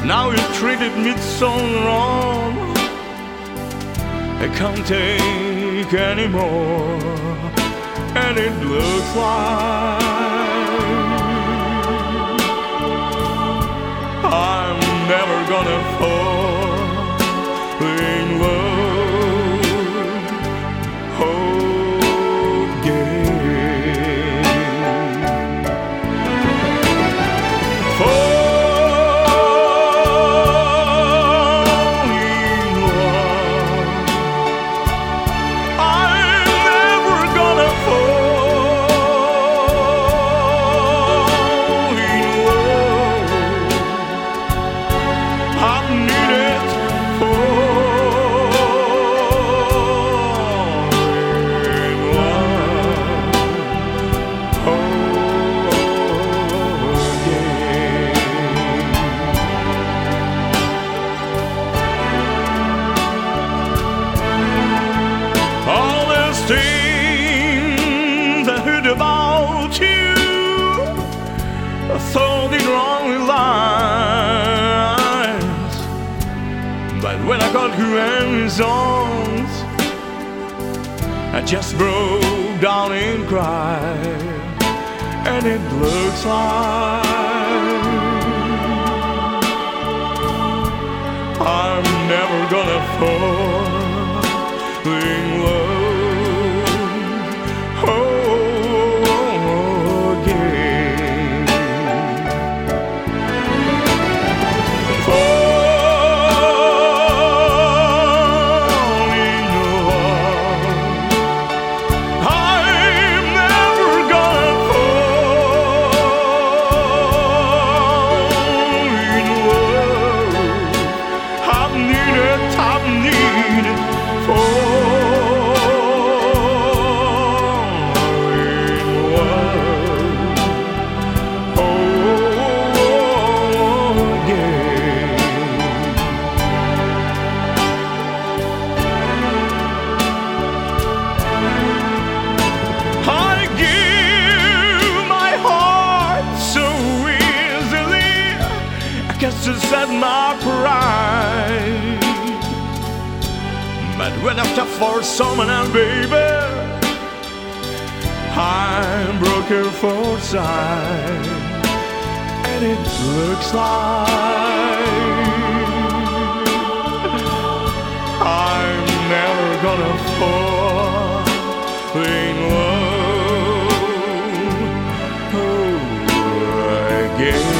Now you treated me so wrong, I can't take anymore, and it looks like I'm never gonna fall in love again. Fall in love, I'm never gonna fall in love. I'm needed for all these things I heard about you, I thought it wrong lines, but when I got you and his arms, I just broke down and cried, and it looks like I'm never gonna fall in love again. Fall in love, I'm never gonna fall in love. I'm needed for to set my pride, but when I'm tough for someone else, baby, I'm broken for sight, and it looks like I'm never gonna fall in love again.